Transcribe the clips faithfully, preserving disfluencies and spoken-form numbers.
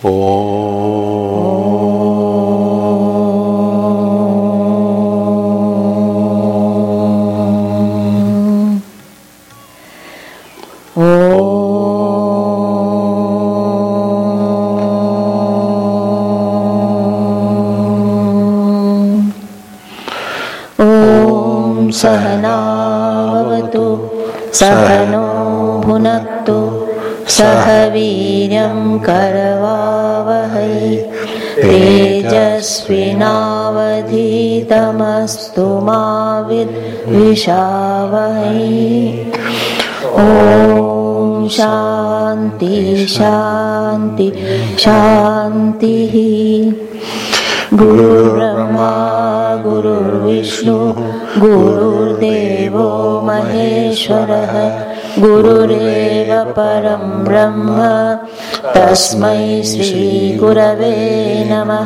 सहनावतु सहनो भुनक्तु सह वीर्यं करवावहै तेजस्विनावधीतमस्तु मा विद्विषावहै। ॐ शान्ति शान्ति शान्तिः। गुरुर्ब्रह्मा गुरुर्विष्णु गुरुर्देवो महेश्वरः गुरुरेव परं ब्रह्म तस्मै श्री गुरवे नमः।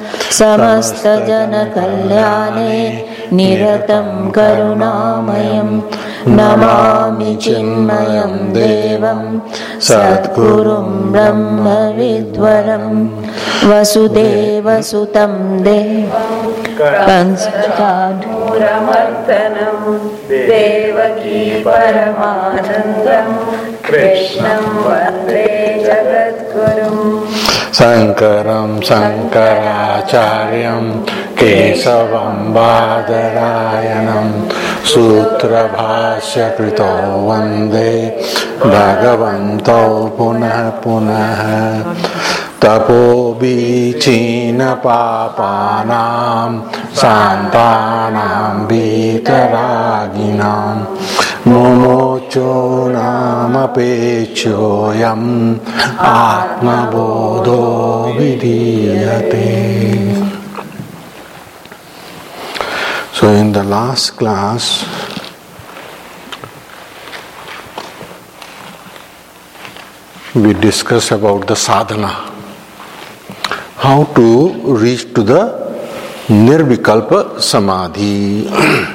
समस्तजनकल्याणे निरतं करुणामयं नमामि चिन्मयं देवं सद्गुरुं ब्रह्मविद्वरं वसुदेवसुतं देवं कंसचाणूरमर्दनं देवकी परमानन्दं कृष्णं वन्दे जगद्गुरुं। शङ्करं शङ्कराचार्यं केशवं बादरायणं सूत्रभाष्यकृतो वन्दे भगवन्तौ पुनः पुनः। तपोबीचीनपापानां शान्तानां वीतरागिणां मुमुचो नामपेक्षोऽयम् आत्मबोधो विधीयते। So in the last class we discussed about the sadhana, how to reach to the nirvikalpa samadhi.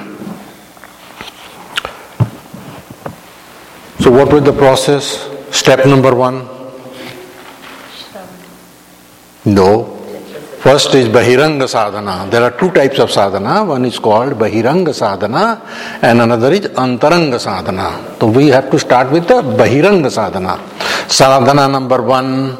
So what was the process? Step number one? No. First is Bahiranga sadhana. There are two types of sadhana. One is called Bahiranga sadhana and another is Antaranga sadhana. So we have to start with the Bahiranga sadhana. Sadhana number one,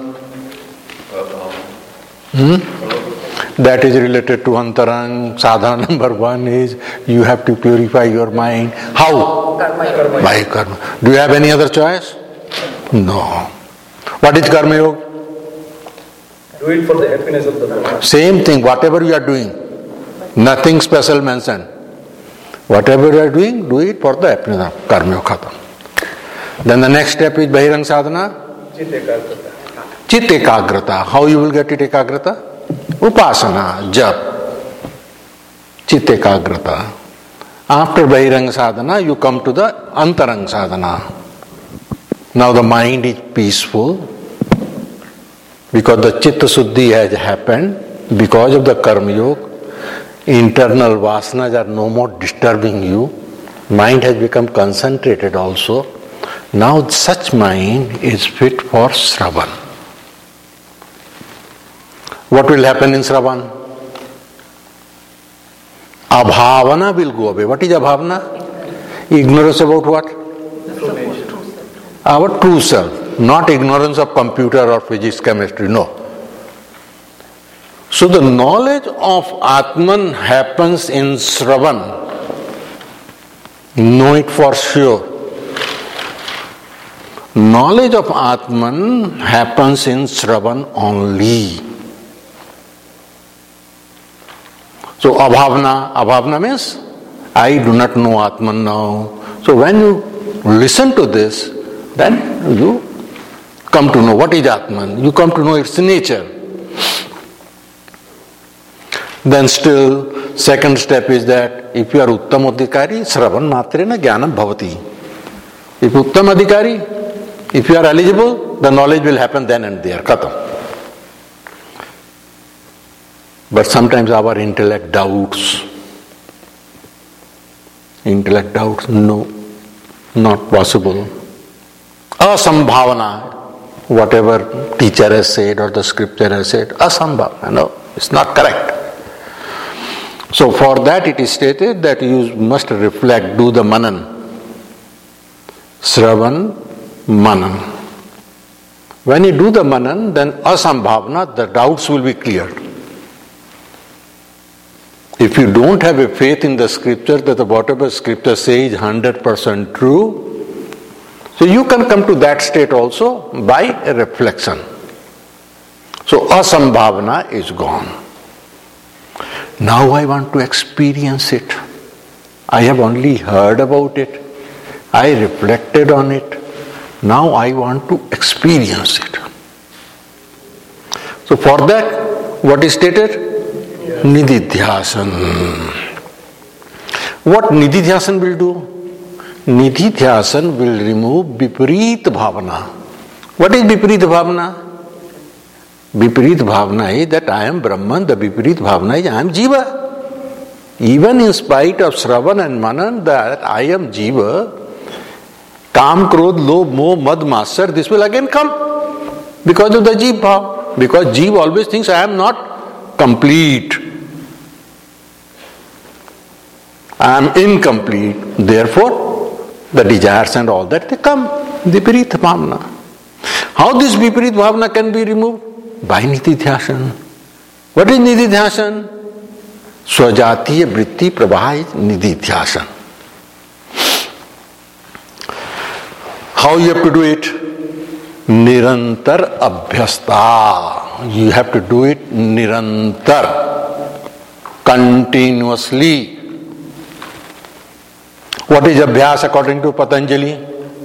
hmm? that is related to Antarang. Sadhana number one is you have to purify your mind. How? Karma. By karma. Do you have any other choice? No. What is Karma Yoga? Do it for the happiness of the Lord. Same thing, whatever you are doing. Nothing special mentioned. Whatever you are doing, do it for the happiness of Karma Yoga. Then the next step is Bahirang sadhana. Chit ekagrata. Chit ekagrata. How you will get it ekagrata? Upasana, jap. Chit ekagrata. After Bahirang sadhana, you come to the Antarang sadhana. Now the mind is peaceful because the Chitta Suddhi has happened because of the Karma Yoga. Internal vasanas are no more disturbing you. Mind has become concentrated also. Now such mind is fit for Shravan. What will happen in Shravan? Abhavana will go away. What is abhavana? Ignorance about what? Our true self. Not ignorance of computer or physics, chemistry, no. So the knowledge of Atman happens in Shravan. Know it for sure. Knowledge of Atman happens in Shravan only. So abhavana, abhavana means I do not know Atman now. So when you listen to this, then you come to know what is Atman. You come to know its nature. Then still, second step is that if you are Uttam Adhikari, Shravan Matrena Jnanam Bhavati. If Uttam Adhikari, if you are eligible, the knowledge will happen then and there. Khatam. But sometimes our intellect doubts. Intellect doubts, no, not possible. Asambhavana. whatever teacher has said or the scripture has said, asambhav. No, it's not correct. So for that it is stated that you must reflect, do the manan. Sravan, manan. When you do the manan, then asambhavna, the doubts will be cleared. If you don't have a faith in the scripture that the whatever scripture says is one hundred percent true, so you can come to that state also by a reflection. So asambhavana is gone. Now I want to experience it. I have only heard about it. I reflected on it. Now I want to experience it. So for that, what is stated? Nididhyasan. What Nididhyasan will do? Nididhyasan will remove Viparit Bhavana. What is Viparit Bhavana? Viparit Bhavana is that I am Brahman, the Viparit Bhavana is I am Jiva. Even in spite of Shravan and Manan that I am Jiva, Kam, Krodh, Lobh, Moh, Mad, Matsar, this will again come because of the Jeev Bhav. Because Jeev always thinks I am not complete. I am incomplete. Therefore, the desires and all that, they come. Viparit Bhavana. How this Viparit Bhavana can be removed? By Nididhyasan. What is Nididhyasan? Swajatiya vritti prabha is Nididhyasan. How you have to do it? Nirantar abhyasta. You have to do it nirantar, continuously. What is abhyas according to Patanjali?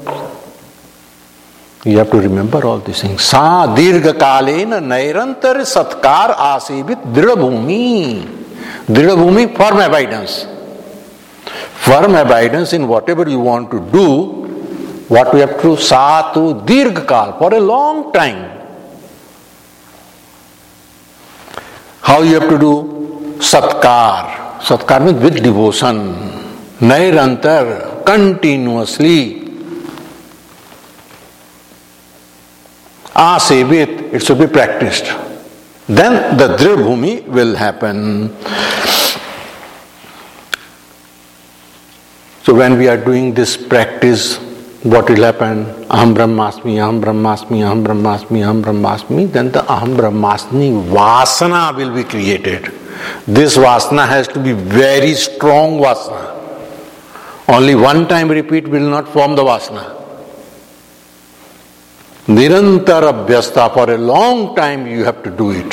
You have to remember all these things. Sa dirgha kalena nairantar satkar asevit dridha bhumi. Dridha bhumi, firm abidance. Firm abidance in whatever you want to do. What we have to do? Sa tu dirgha kal, for a long time. How you have to do? Satkar. Satkar means with devotion. Nairantar, continuously. Asevit, it should be practiced. Then the dridha bhumi will happen. So when we are doing this practice, what will happen? Aham brahmasmi, aham brahmasmi, aham brahmasmi, aham brahmasmi. Then the aham brahmasmi vasana will be created. This vasana has to be very strong vasana. Only one time repeat will not form the vasana. Nirantar abhyasta, for a long time you have to do it.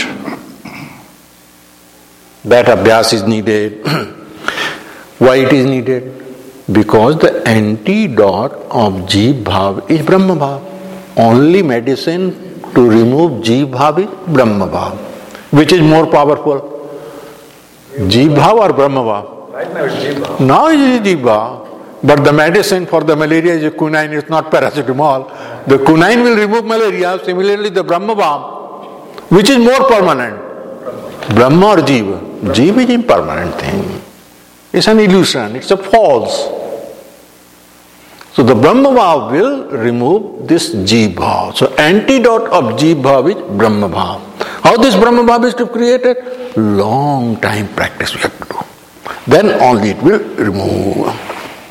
That abhyas is needed. Why it is needed? Because the antidote of Jeev Bhav is Brahma Bhav. Only medicine to remove Jeev Bhav is Brahma Bhav. Which is more powerful? Jeev Bhav or Brahma Bhav? Right now it's Jeev Bhav. Now it is Jeev Bhav. But the medicine for the malaria is quinine, it's not paracetamol. The quinine will remove malaria. Similarly, the Brahma Bhav, which is more permanent? Brahma or Jiva? Jiva is impermanent thing. It's an illusion, it's a false. So the Brahma Bhav will remove this Jeev Bhav. So antidote of Jeev Bhav is Brahma Bhav. How this Brahma Bhav is to create it? Long time practice we have to do. Then only it will remove.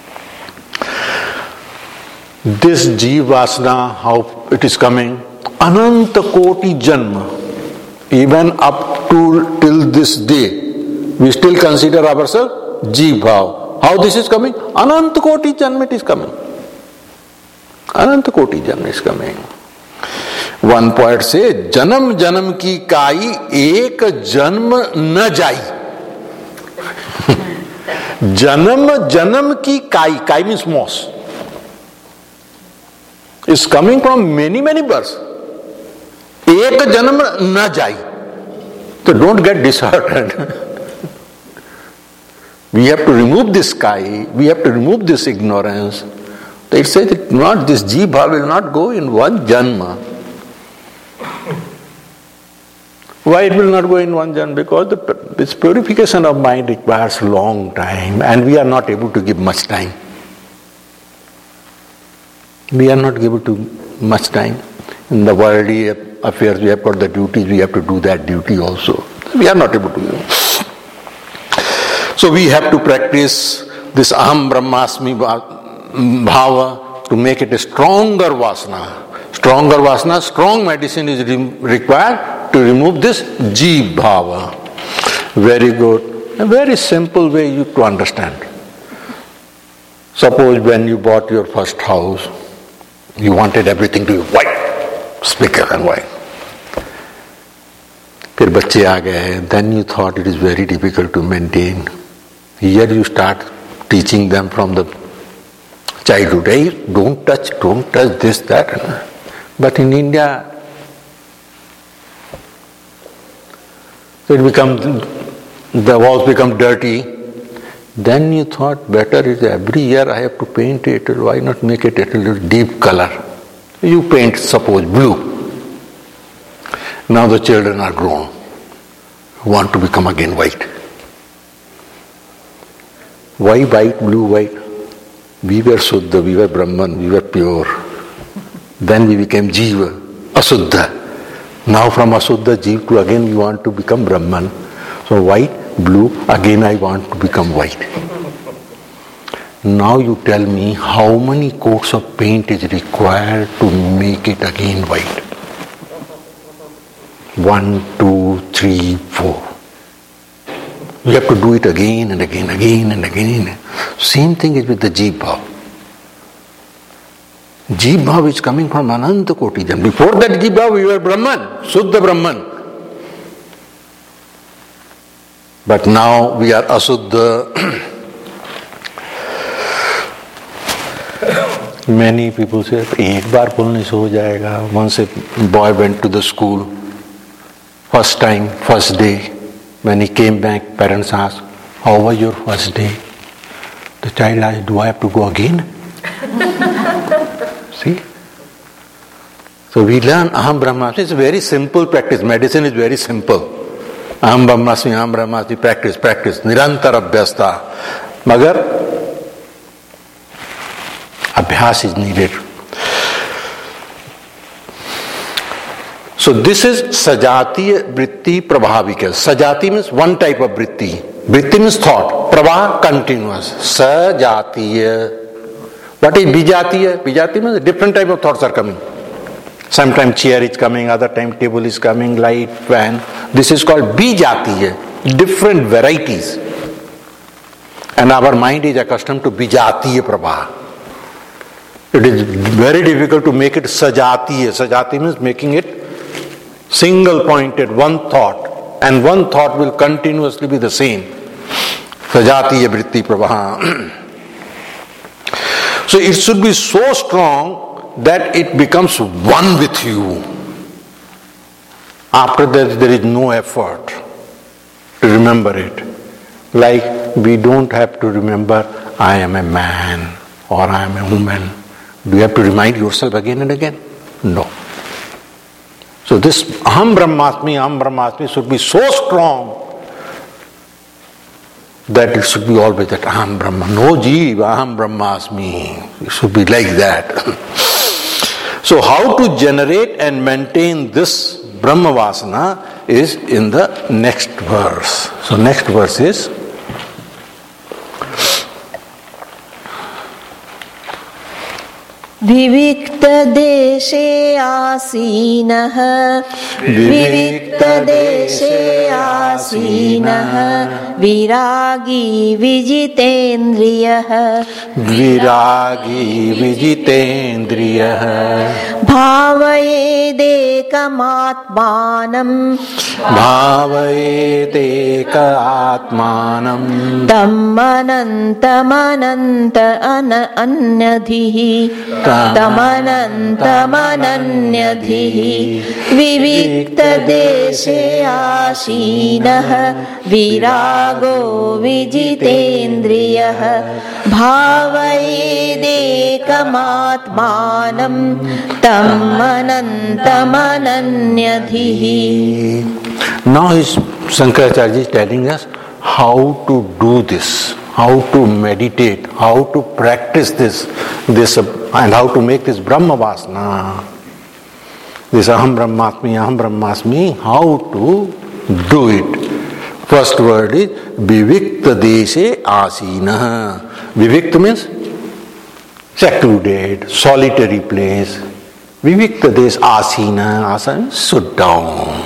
This Jivasana, how it is coming? Ananta Koti Janma. Even up to till this day, we still consider ourselves Jeev Bhav. How this is coming? Ananta Koti Janma it is coming. Ananta Koti Janma is coming. One poet says, Janam Janam ki kai ek janma na jai. Janam Janam ki kai. Kai means moss. Is coming from many, many births. Ek janam na jai. So don't get disheartened. We have to remove this sky. We have to remove this ignorance. It says that not this Jeev Bhav will not go in one janma. Why it will not go in one janma? Because the, this purification of mind requires long time, and we are not able to give much time. We are not able to much time. In the worldly affairs, we have got the duties, we have to do that duty also. We are not able to do. So we have to practice this Aham Brahmasmi Bhava to make it a stronger Vasana. Stronger Vasana, strong medicine is re- required to remove this Jeev Bhava. Very good. A very simple way you to understand. Suppose when you bought your first house, you wanted everything to be white, spick and white. फिर बच्चे आ गए, then you thought it is very difficult to maintain. Here you start teaching them from the childhood. Hey, don't touch, don't touch this, that. But in India, it becomes, the walls become dirty. Then you thought better is every year I have to paint it, why not make it a little deep color? You paint, suppose, blue. Now the children are grown, want to become again white. Why white, blue, white? We were Suddha, we were Brahman, we were pure. Then we became Jiva, Asuddha. Now from Asuddha, Jiva to again we want to become Brahman. So white, blue, again I want to become white. Now you tell me how many coats of paint is required to make it again white? One, two, three, four. You have to do it again and again, again and again. Same thing is with the Jeev Bhav. Jeev Bhav is coming from Ananta Koti. Before that Jeev Bhav, we were Brahman, Suddha Brahman. But now we are Asuddha. Many people say, एक बार बोलने से हो जाएगा. Once a boy went to the school, first time, first day, when he came back, parents asked, how was your first day? The child asked, do I have to go again? See? So we learn Aham Brahmasmi. It's a very simple practice. Medicine is very simple. Aham Brahmasmi, Aham Brahmasmi, practice, practice. Nirantar abhyasta. Magar, abhyas is needed. So this is Sajatiya Vritti Prabhavika. Sajati means one type of Vritti. Vritti means thought. Prabha, continuous. Sajatiya. What is Bijatiya? Bijatiya means different type of thoughts are coming. Sometimes chair is coming, other time table is coming, light, fan. This is called Bijatiya. Different varieties. And our mind is accustomed to Bijatiya Prabha. It is very difficult to make it Sajatiya. Sajatiya means making it single pointed, one thought, and one thought will continuously be the same. Sajatiya Vritti Prabha. So it should be so strong that it becomes one with you. After that, there is no effort to remember it. Like we don't have to remember, I am a man or I am a woman. Do you have to remind yourself again and again? No. So this Aham Brahmasmi, Aham Brahmasmi should be so strong that it should be always that Aham Brahma. No Jeev, Aham Brahmasmi. It should be like that. So how to generate and maintain this Brahma Vasana is in the next verse. So next verse is विविक्त देशे आसीनः विविक्त देशे आसीनः विरागी विजितेन्द्रियः विरागी विजितेन्द्रियः भावयेदेकमात्मानं भावयेदेक आत्मानं तमनन्तमनन्त अन अन्यधिः तमनन्तमनन्यधिः विविक्तदेशे आसीनः विरागो विजितेन्द्रियः भावयेदेकमात्मानं तमनन्तमनन्यधिः. Now is Shankaracharya is telling us how to do this, how to meditate, how to practice this, this and how to make this Brahma Vasana. this aham brahmasmi, aham brahmasmi, how to do it. First word is vivikta deshe asina. Vivikta means secluded, solitary place. Vivikta deshe asina, asana means sit down.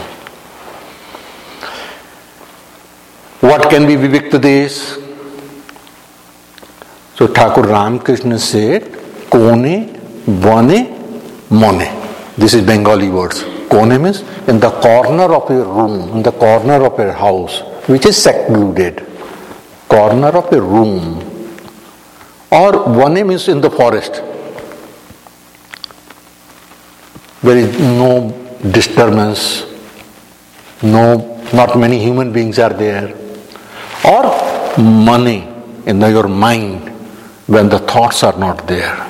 What can be vivikta deshe? So Thakur Ramakrishna said, kone, vane, mone. This is Bengali words. Kone means in the corner of your room, in the corner of your house, which is secluded. Corner of a room. Or vane means in the forest. There is no disturbance. No, not many human beings are there. Or money in your mind when the thoughts are not there.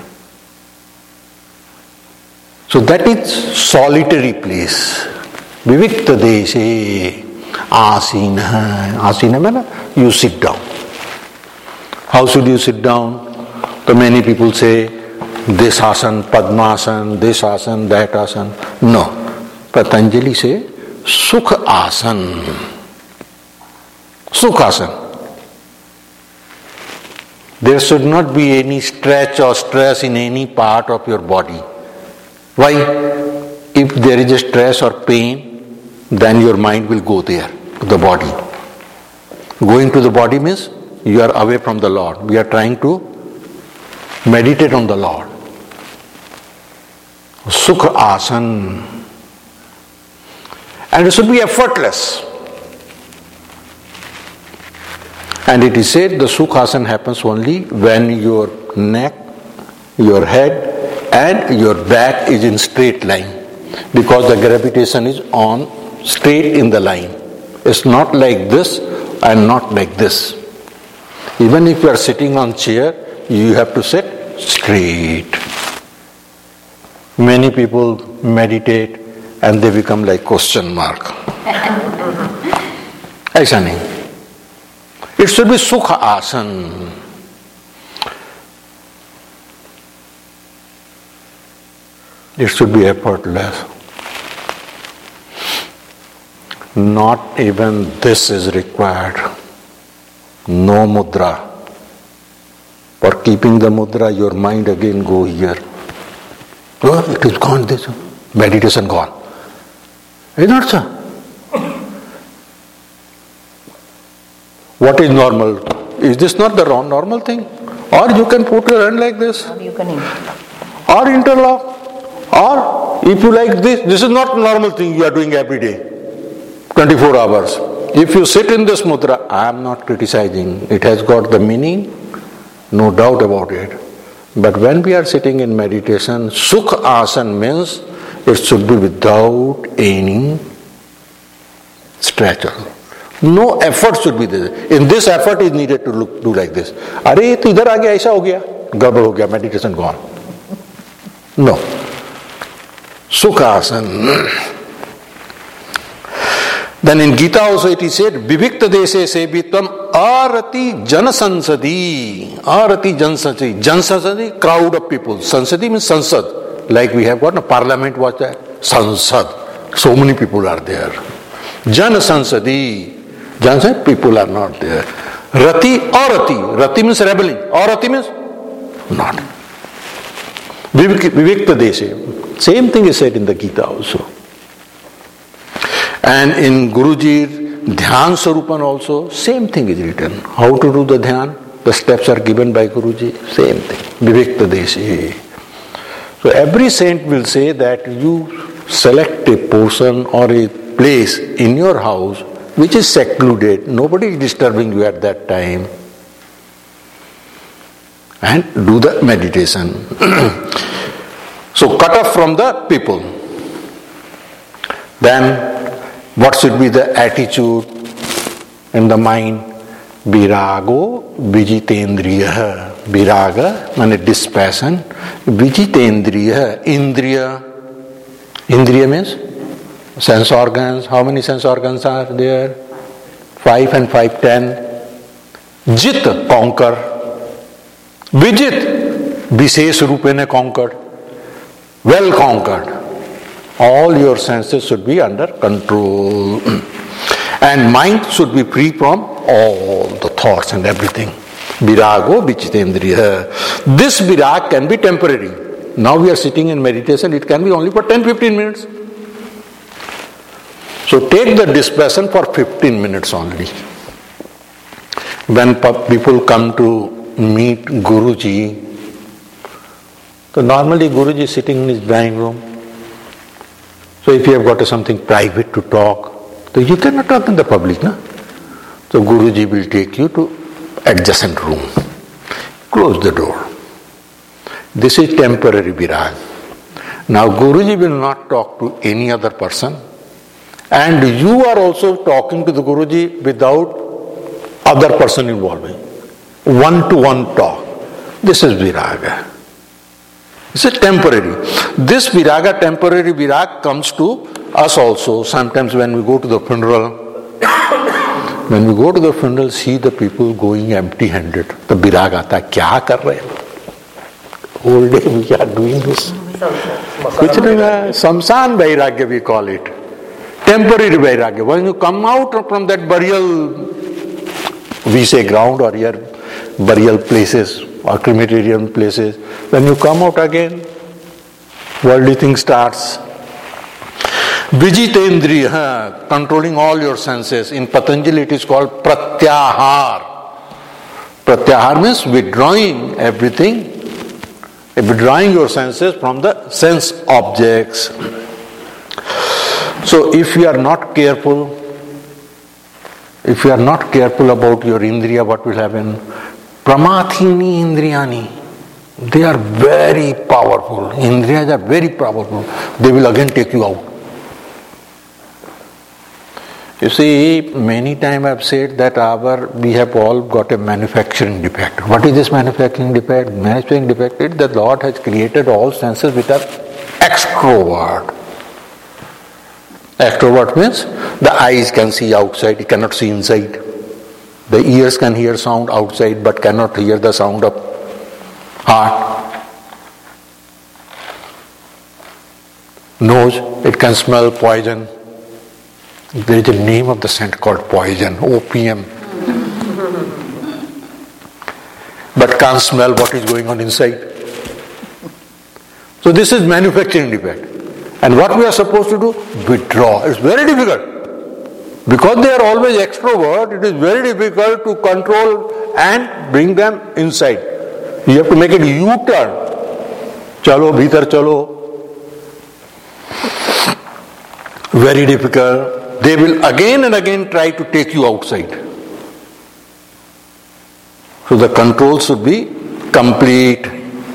So that is solitary place. Vivikta deshe asina. Asina means you sit down. How should you sit down? So many people say this asan, padmasan, this asan, that asan. No. Patanjali say sukha asan. Sukha asan. There should not be any stretch or stress in any part of your body. Why? If there is a stress or pain, then your mind will go there, to the body. Going to the body means you are away from the Lord. We are trying to meditate on the Lord. Sukha asan. And it should be effortless. And it is said the sukha asana happens only when your neck, your head, and your back is in straight line, because the gravitation is on straight in the line. It's not like this and not like this. Even if you are sitting on chair, you have to sit straight. Many people meditate and they become like question mark. Aisa nahi. It should be sukha asan. It should be effortless. Not even this is required. No mudra. For keeping the mudra, your mind again go here. Oh, it is gone, this meditation gone. Is not so? What is normal? Is this not the wrong normal thing? Or you can put your hand like this. Or you can interlock. Or interlock. Or if you like this, this is not normal thing you are doing every day, twenty-four hours. If you sit in this mudra, I am not criticizing. It has got the meaning, no doubt about it. But when we are sitting in meditation, sukha asan means it should be without any stretch. No effort should be there. In this effort is needed to look, do like this. Arey, to idhar aa gaya, aisa ho gaya, gabad ho gaya, meditation gone. No. Sukha asan. Then in Gita also it is said, Vivikta deshe sevitam arati janasansadi. Arati janasansadi. Janasansadi, crowd of people. Sansadi means sansad. Like we have got a parliament, what's that? Sansad. So many people are there. Janasansadi. Janasansadi, people are not there. Rati, arati. Rati means rebelling. Arati means not. Vivikta deshe. Same thing is said in the Gita also. And in Guruji Dhyan Sarupan also, same thing is written. How to do the Dhyan? The steps are given by Guruji. Same thing. Vivikta deshe. So every saint will say that you select a portion or a place in your house which is secluded. Nobody is disturbing you at that time. And do the meditation. So cut off from the people. Then what should be the attitude in the mind? Virago vijitendriya. Viraga means dispassion. Vijitendriya. Indriya. Indriya means sense organs. How many sense organs are there? Five and five, ten. Jit, conquer. Vijit, Vishesh Rupene conquered. Well conquered. All your senses should be under control. And mind should be free from all the thoughts and everything. Virago vichitendriya. This virag can be temporary. Now we are sitting in meditation, it can be only for ten to fifteen minutes. So take the dispersion for fifteen minutes only. When people come to meet Guruji, so normally Guruji is sitting in his drawing room. So if you have got something private to talk, so you cannot talk in the public, no? So Guruji will take you to adjacent room. Close the door. This is temporary virag. Now Guruji will not talk to any other person, and you are also talking to the Guruji without other person involving. One-to-one talk. This is viraga. This is temporary. This viraga, temporary virag, comes to us also. Sometimes when we go to the funeral, when we go to the funeral, see the people going empty-handed. The viraga aata, kya kar rahe hain? Whole day we are doing this. Kuch nahi, samsan vairagya we call it. Temporary vairagya. When you come out from that burial, we say ground or your burial places or crematorium places, when you come out again, worldly thing starts. Vijitendriya, controlling all your senses. In Patanjali it is called pratyahar. Pratyahar means withdrawing everything, withdrawing your senses from the sense objects. So if you are not careful, if you are not careful about your indriya, what will happen? Pramathini indriyani. They are very powerful. Indriyas are very powerful. They will again take you out. You see, many times I have said that our we have all got a manufacturing defect. What is this manufacturing defect? Manufacturing defect is that Lord has created all senses which are extrovert. Extrovert means the eyes can see outside, it cannot see inside. The ears can hear sound outside but cannot hear the sound of heart. Nose, it can smell poison. There is a name of the scent called poison, opium. But can't smell what is going on inside. So this is manufacturing defect. And what we are supposed to do? Withdraw. It's very difficult. Because they are always extrovert, it is very difficult to control and bring them inside. You have to make it U-turn. Chalo, bhitar chalo. Very difficult. They will again and again try to take you outside. So the control should be complete.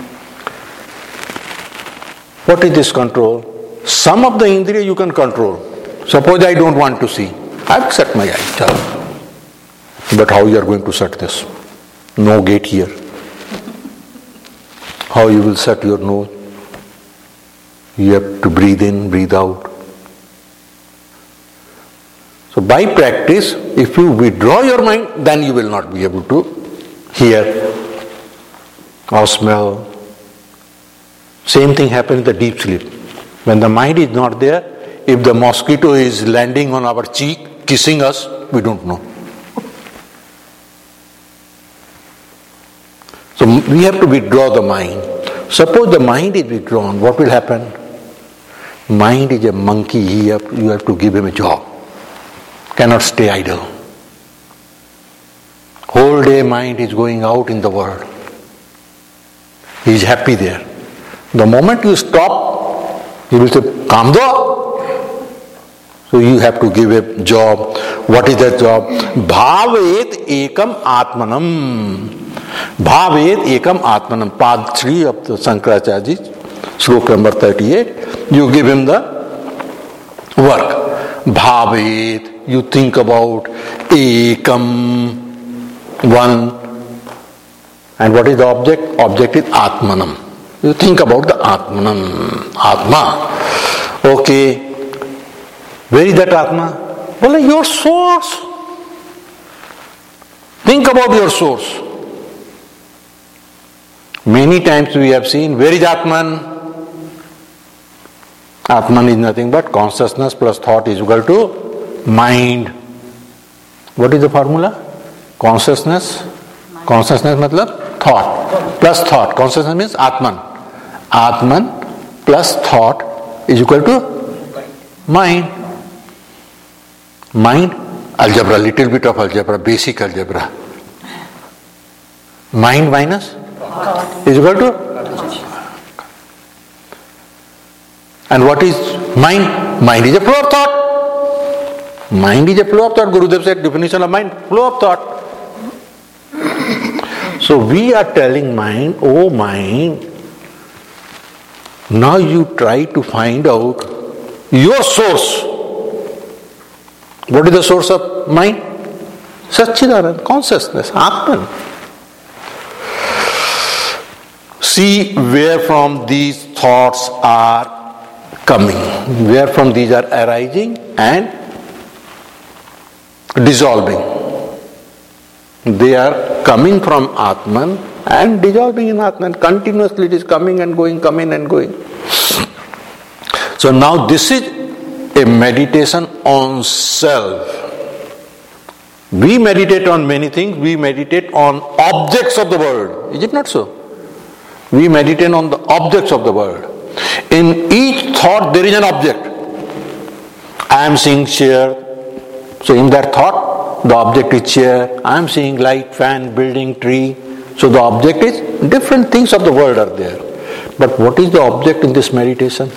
What is this control? Some of the indriya you can control. Suppose I don't want to see. I have shut my eyes. But how you are going to shut this? No gate here. How you will shut your nose? You have to breathe in, breathe out. So by practice, if you withdraw your mind, then you will not be able to hear or smell. Same thing happens in the deep sleep. When the mind is not there, if the mosquito is landing on our cheek, kissing us, we don't know. So we have to withdraw the mind. Suppose the mind is withdrawn, what will happen? Mind is a monkey, you have, you have to give him a job. Cannot stay idle. Whole day mind is going out in the world. He is happy there. The moment you stop, he will say, Kam do. So you have to give a job. What is that job? Bhavet ekam atmanam. Bhavet ekam atmanam. Pad three of the Shankaracharya, sloka number thirty-eight. You give him the work. Bhavet. You think about ekam, one. And what is the object? Object is atmanam. You think about the atmanam, atma. Okay. Where is that atma? Well, your source. Think about your source. Many times we have seen, where is Atman? Atman is nothing but consciousness plus thought is equal to mind. What is the formula? Consciousness. Consciousness matlab thought. Plus thought. Consciousness means Atman. Atman plus thought is equal to mind. Mind, algebra, little bit of algebra, basic algebra. Mind minus is equal to. And what is mind? Mind is a flow of thought. Mind is a flow of thought. Gurudev said definition of mind, flow of thought. So we are telling mind, oh mind, now you try to find out your source. What is the source of mind? Satchidanand, consciousness, Atman. See where from these thoughts are coming, where from these are arising and dissolving. They are coming from Atman and dissolving in Atman. Continuously it is coming and going, coming and going. So now this is a meditation on self. We meditate on many things. We meditate on objects of the world. Is it not so? We meditate on the objects of the world. In each thought there is an object. I am seeing chair. So in that thought, the object is chair. I am seeing light, fan, building, tree. So the object is different things of the world are there. But what is the object in this meditation?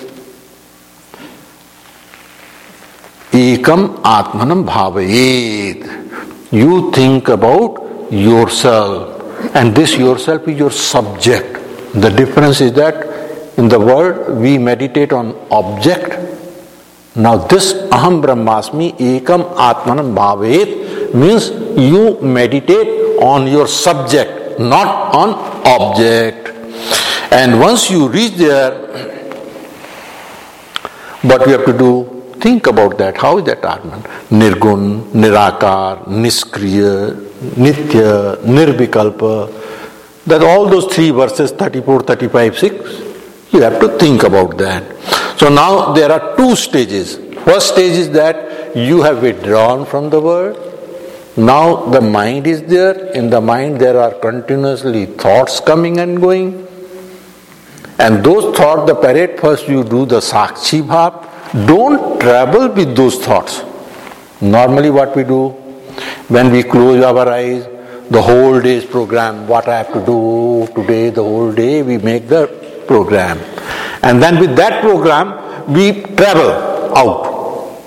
Ekam Atmanam Bhavayet. You think about yourself, and this yourself is your subject. The difference is that in the world we meditate on object. Now this Aham Brahmasmi Ekam Atmanam Bhavayet means you meditate on your subject, not on object. And once you reach there, what we have to do? Think about that. How is that Atman? Nirgun, Nirakar, Niskriya, Nitya, Nirvikalpa. That all those three verses, thirty-four, thirty-five, six, you have to think about that. So now there are two stages. First stage is that you have withdrawn from the world. Now the mind is there. In the mind there are continuously thoughts coming and going. And those thoughts, the parade, first you do the Sakshi Bhav. Don't travel with those thoughts. Normally what we do, when we close our eyes, the whole day's program, what I have to do today, the whole day, we make the program. And then with that program, we travel out.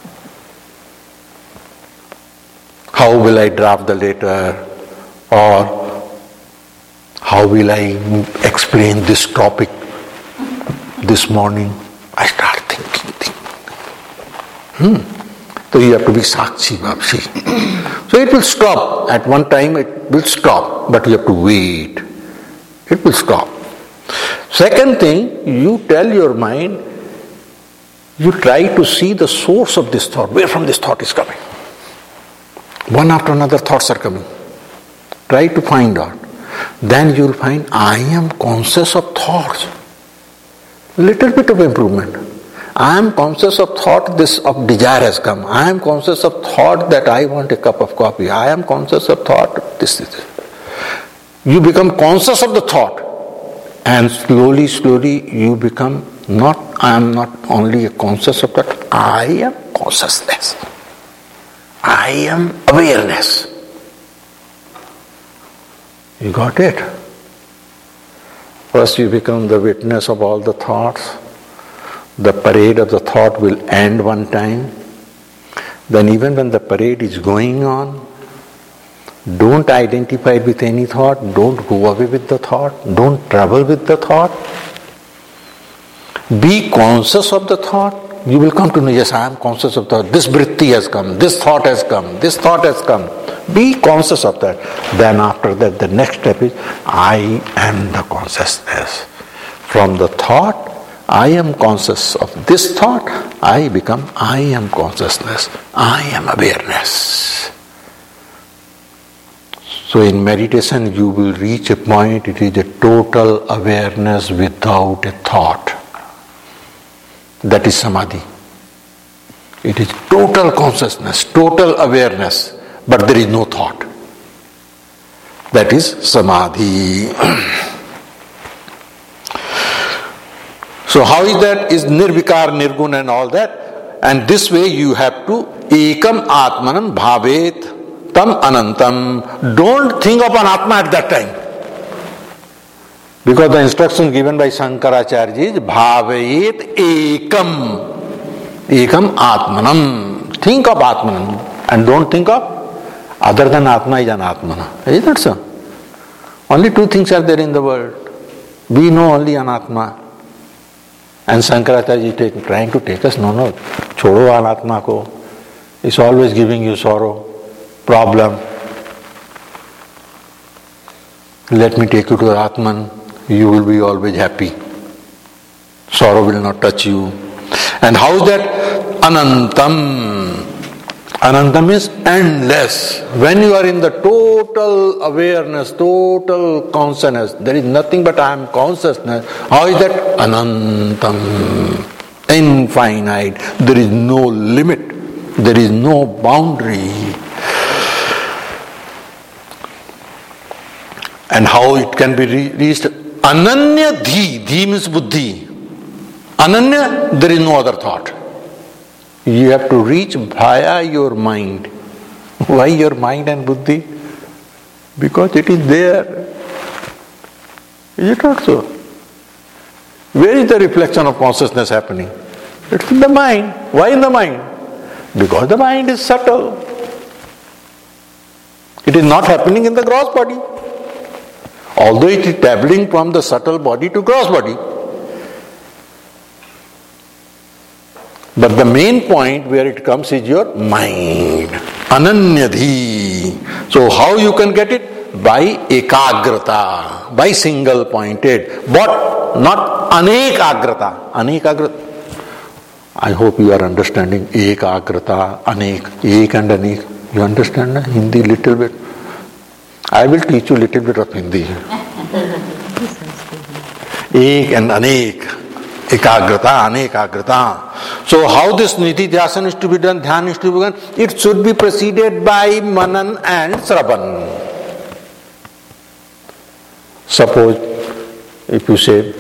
How will I draft the letter? Or how will I explain this topic this morning? I start thinking, thinking. Hmm. So you have to be Sakshi Bhapsi. So it will stop. At one time it will stop, but you have to wait. It will stop. Second thing, you tell your mind, you try to see the source of this thought, where from this thought is coming. One after another thoughts are coming. Try to find out. Then you will find, I am conscious of thoughts. Little bit of improvement. I am conscious of thought, this of desire has come. I am conscious of thought that I want a cup of coffee. I am conscious of thought, this is it. You become conscious of the thought. And slowly, slowly you become not, I am not only a conscious of that, I am consciousness. I am awareness. You got it? First you become the witness of all the thoughts. The parade of the thought will end one time. Then even when the parade is going on, don't identify with any thought, don't go away with the thought, don't travel with the thought. Be conscious of the thought. You will come to know, yes, I am conscious of thought. This vritti has come, this thought has come, this thought has come. Be conscious of that. Then after that, the next step is, I am the consciousness. From the thought, I am conscious of this thought, I become, I am consciousness. I am awareness. So in meditation, you will reach a point, it is a total awareness without a thought. That is samadhi. It is total consciousness, total awareness, but there is no thought. That is samadhi. So how is that? Is nirvikar, nirgun and all that. And this way you have to ekam atmanam bhavet tam anantam. Don't think of an atma at that time. Because the instruction given by Shankaracharya is bhavet ekam. Ekam atmanam. Think of atmanam. And don't think of other than atma is an atmana. Is that so? Only two things are there in the world. We know only an atma. And Shankaracharya is trying to take us, no, no, chodo anatma ko. It's always giving you sorrow, problem. Let me take you to the Atman. You will be always happy. Sorrow will not touch you. And how is that? Anantam. Anantam is endless. When you are in the total awareness, total consciousness, there is nothing but I am consciousness. How is that? Anantam. Infinite. There is no limit. There is no boundary. And how it can be re- reached? Ananya dhi. Dhi means buddhi. Ananya, there is no other thought. You have to reach via your mind. Why your mind and buddhi? Because it is there. Is it not so? Where is the reflection of consciousness happening? It's in the mind. Why in the mind? Because the mind is subtle. It is not happening in the gross body. Although it is traveling from the subtle body to gross body. But the main point where it comes is your mind. Ananyadhi. So how you can get it? By ekagrata. By single pointed. But not anekagrata. Anekagrata. I hope you are understanding ekagrata, anek, ek and anek. You understand na? Hindi little bit. I will teach you little bit of Hindi. Ek and anek. Ekagrata, anekagrata. So how this nididhyasana is to be done, dhyan is to be done? It should be preceded by manan and sravan. Suppose if you say,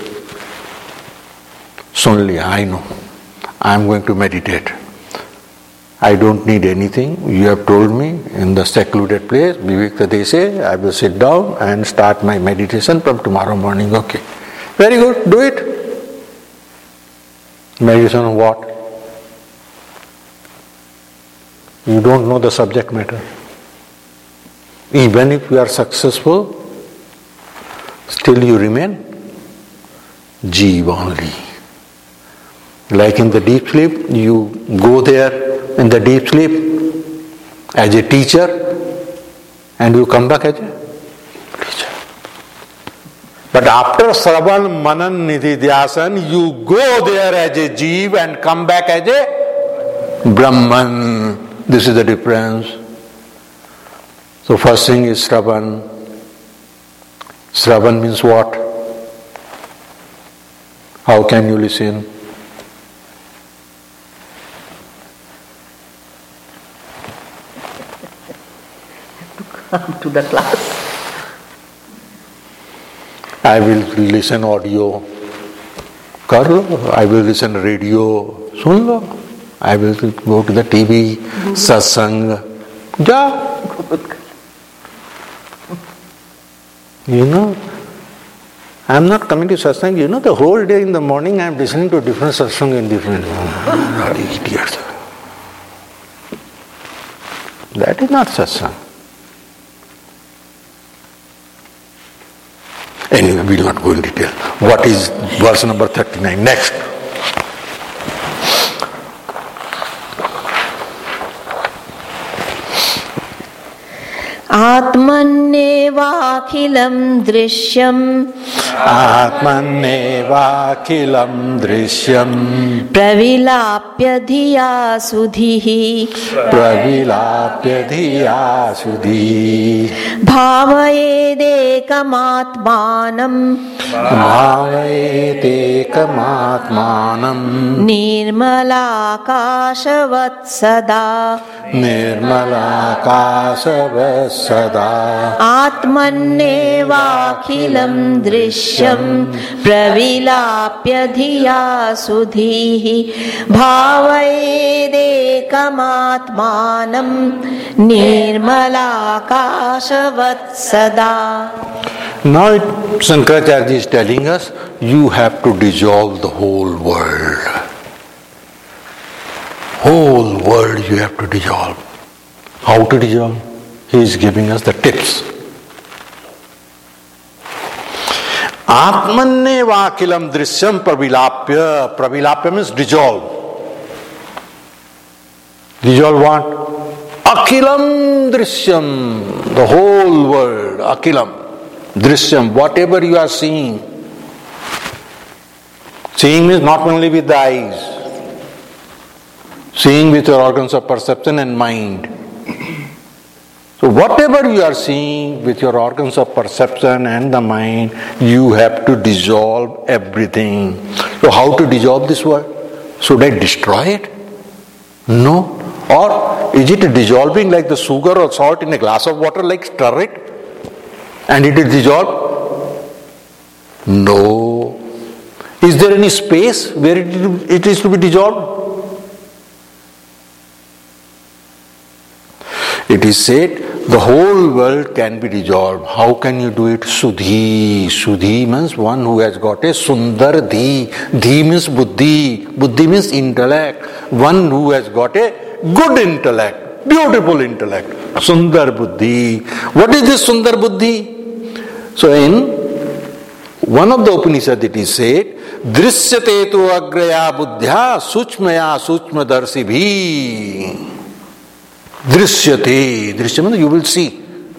sun liya, I know, I am going to meditate. I don't need anything. You have told me in the secluded place, Vivekta Dese, I will sit down and start my meditation from tomorrow morning. Okay. Very good, do it. Meditation on what? You don't know the subject matter. Even if you are successful, still you remain Jeev only. Like in the deep sleep, you go there in the deep sleep as a teacher and you come back as a teacher. But after Sravan, Manan, Nididhyasan, you go there as a Jeev and come back as a Brahman. This is the difference. So first thing is Sravan. Sravan means what? How can you listen? Come to the class. I will listen audio. Kar lo. I will listen radio. Sun lo. I will go to the T V, satsang. Ja. You know, I am not coming to satsang. You know, the whole day in the morning I am listening to different satsang in different. Not idiots. That is not satsang. Anyway, we will not go in detail. What is verse number thirty-nine? Next. आत्मन्येवाखिलं दृश्यम् आत्मन्नेवाखिलं दृश्यं प्रविलाप्य धिया सुधिः प्रविलाप्य धिया सुधिः भावयेदेकमात्मानं भावयेदेकमात्मानं निर्मलाकाशवत् सदा निर्मलाकाशवत् सदा आत्मन्नेवाखिलं दृश्यं प्रविलाप्य धिया सुधीः भावयेदेकमात्मानं निर्मलाकाशवत् सदा. Now it, Shankaracharya is telling us, you have to dissolve the whole world. Whole world you have to dissolve. How to dissolve? He is giving us the tips. Atmanne vakilam drishyam pravilapya. Pravilapya means dissolve. Dissolve what? Akilam drishyam. The whole world. Akilam. Drishyam. Whatever you are seeing. Seeing means not only with the eyes. Seeing with your organs of perception and mind. So whatever you are seeing with your organs of perception and the mind, you have to dissolve everything. So how to dissolve this world? Should I destroy it? No. Or is it dissolving like the sugar or salt in a glass of water, like stir it and it is dissolved? No. Is there any space where it, it is to be dissolved? It is said the whole world can be dissolved. How can you do it? Sudhi. Sudhi means one who has got a sundar dhi. Dhi means buddhi. Buddhi means intellect. One who has got a good intellect, beautiful intellect. Sundar buddhi. What is this sundar buddhi? So in one of the Upanishads it is said, Drishyate tu agraya buddhya suchmaya suchmadarsi bhi. Drishyate. Drishyate means you will see.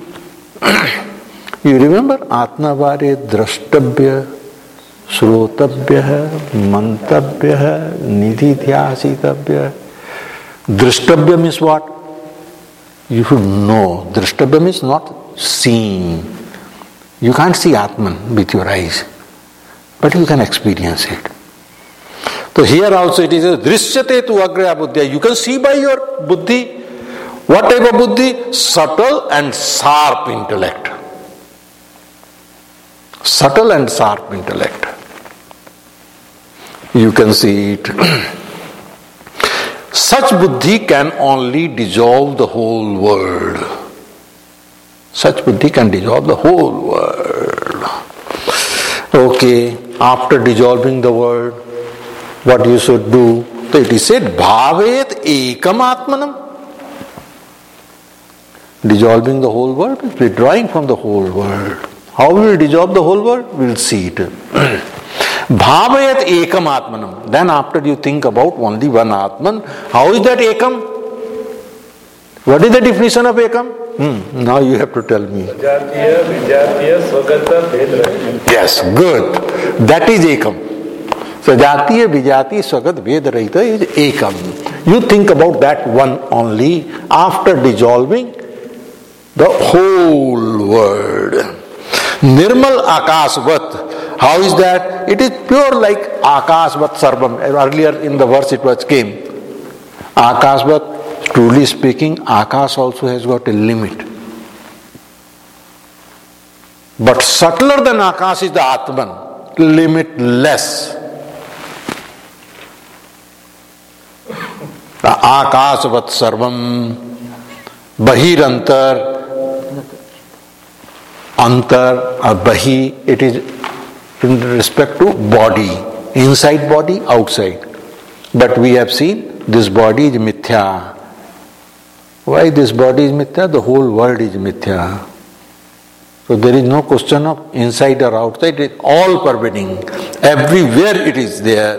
You remember Atmavare drashtabhya, shrotabhya, mantabhya, nididhyasitabhya. Drashtabhya means what? You should know. Drashtabhya means not seeing. You can't see Atman with your eyes, but you can experience it. So here also it is a Drishyate tu agraya buddhya. You can see by your buddhi. What type of buddhi? Subtle and sharp intellect. Subtle and sharp intellect. You can see it. Such buddhi can only dissolve the whole world. Such buddhi can dissolve the whole world. Okay, after dissolving the world, what you should do? So it is said, bhavet ekam atmanam. Dissolving the whole world is withdrawing from the whole world. How will we dissolve the whole world? We will see it. Bhavayat ekam atmanam. Then after you think about only one Atman, how is that ekam? What is the definition of ekam? Hmm. Now you have to tell me. Yes, good. That is ekam. Sajatiya, Vijati, Swagat, Ved Rahita is ekam. You think about that one only after dissolving the whole world. Nirmal Akashvat. How is that? It is pure like Akashvat Sarvam. Earlier in the verse it was came. Akashvat, truly speaking, Akash also has got a limit. But subtler than Akash is the Atman. Limitless. The Akashvat Sarvam. Bahirantar. Antar or Bahi, it is in respect to body, inside body, outside. But we have seen this body is mithya. Why this body is mithya? The whole world is mithya. So there is no question of inside or outside, it is all pervading. Everywhere it is there.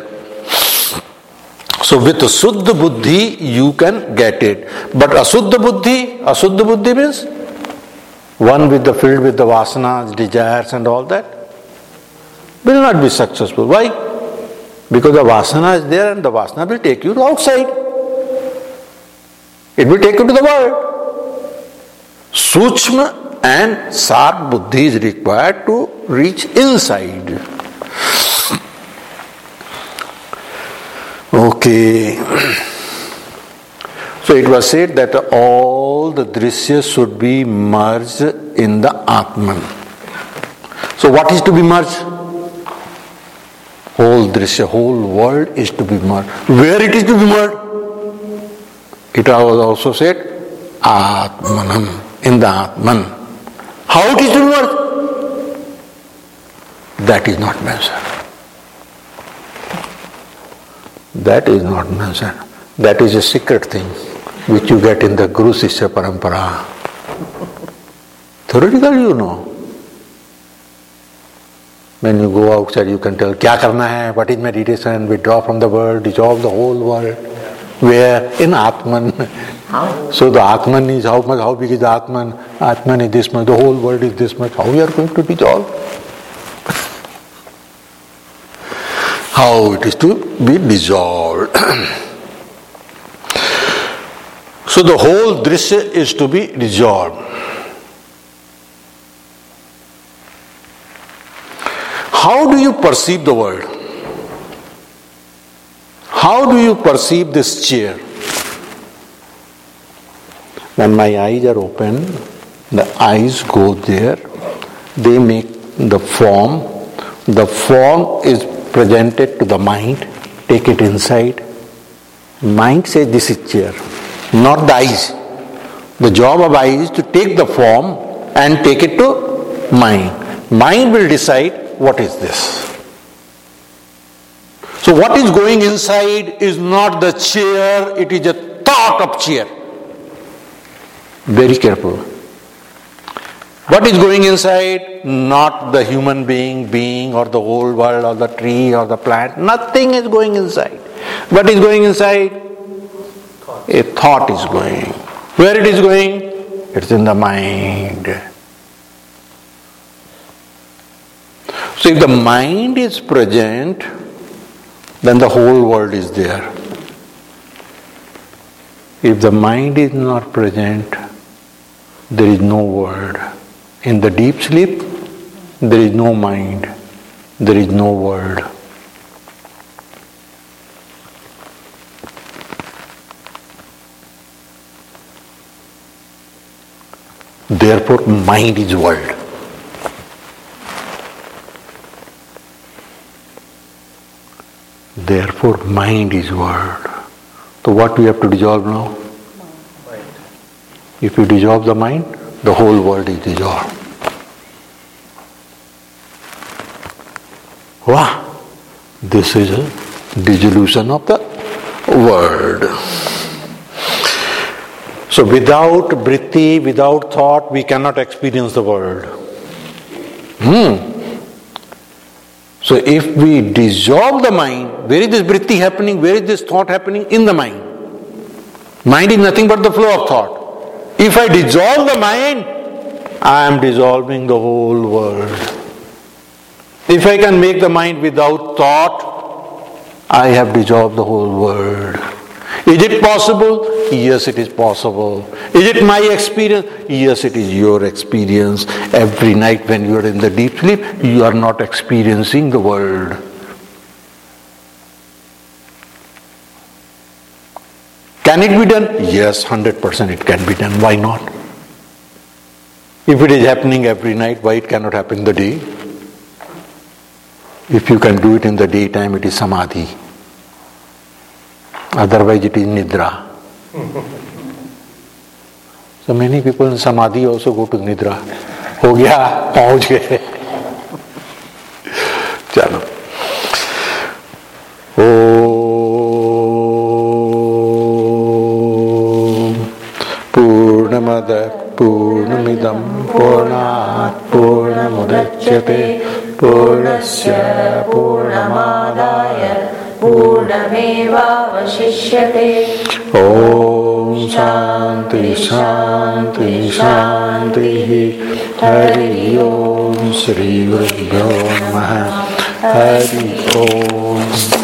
So with Suddha Buddhi you can get it. But Asuddha Buddhi, Asuddha Buddhi means one with the filled with the vasanas, desires and all that. will not be successful. Why? Because the vasana is there and the vasana will take you to outside. It will take you to the world. Suchma and sharp buddhi is required to reach inside. Okay. So it was said that all the drishyas should be merged in the Atman. So what is to be merged? Whole drishya, whole world is to be merged. Where it is to be merged? It was also said, Atmanam, in the Atman. How it is to be merged? That is not mentioned. That is not mentioned. That is a secret thing which you get in the Guru Sishya Parampara. Theoretically you know. When you go outside you can tell, kya karna hai, what is meditation, withdraw from the world, dissolve the whole world. Where? In Atman. How? So the Atman is how much, how big is the Atman? Atman is this much, the whole world is this much. How we are going to dissolve? How it is to be dissolved. So the whole drishya is to be dissolved. How do you perceive the world? How do you perceive this chair? When my eyes are open, the eyes go there, they make the form, the form is presented to the mind, take it inside. Mind says this is chair, not the eyes. The job of eyes is to take the form and take it to mind. Mind will decide what is this. So what is going inside is not the chair, it is a thought of chair. Very careful. What is going inside? Not the human being, being or the whole world or the tree or the plant. Nothing is going inside. What is going inside? A thought is going. Where it is going? It's in the mind. So if the mind is present, then the whole world is there. If the mind is not present, there is no world. In the deep sleep, there is no mind, there is no world. Therefore, mind is world. Therefore, mind is world. So what we have to dissolve now? Mind. If you dissolve the mind, the whole world is dissolved. Wow! This is a dissolution of the world. So without vritti, without thought, we cannot experience the world. Hmm. So if we dissolve the mind, where is this vritti happening? Where is this thought happening? In the mind. Mind is nothing but the flow of thought. If I dissolve the mind, I am dissolving the whole world. If I can make the mind without thought, I have dissolved the whole world. Is it possible? Yes, it is possible. Is it my experience? Yes, it is your experience. Every night when you are in the deep sleep, you are not experiencing the world. Can it be done? Yes, one hundred percent it can be done. Why not? If it is happening every night, why it cannot happen in the day? If you can do it in the daytime, it is samadhi. Otherwise it is nidra. So many people in samadhi also go to nidra. हो गया, पहुंच गए. चलो. ओम पूर्णमद पूर्णमिदं पूर्णात् पूर्णमुदच्यते पूर्णस्य पूर्णमादाय पूर्णमेवावशिष्यते. ओम शांति शांति शांति. हरि ओम. श्री गुरुभ्यो नमः. Hari Om.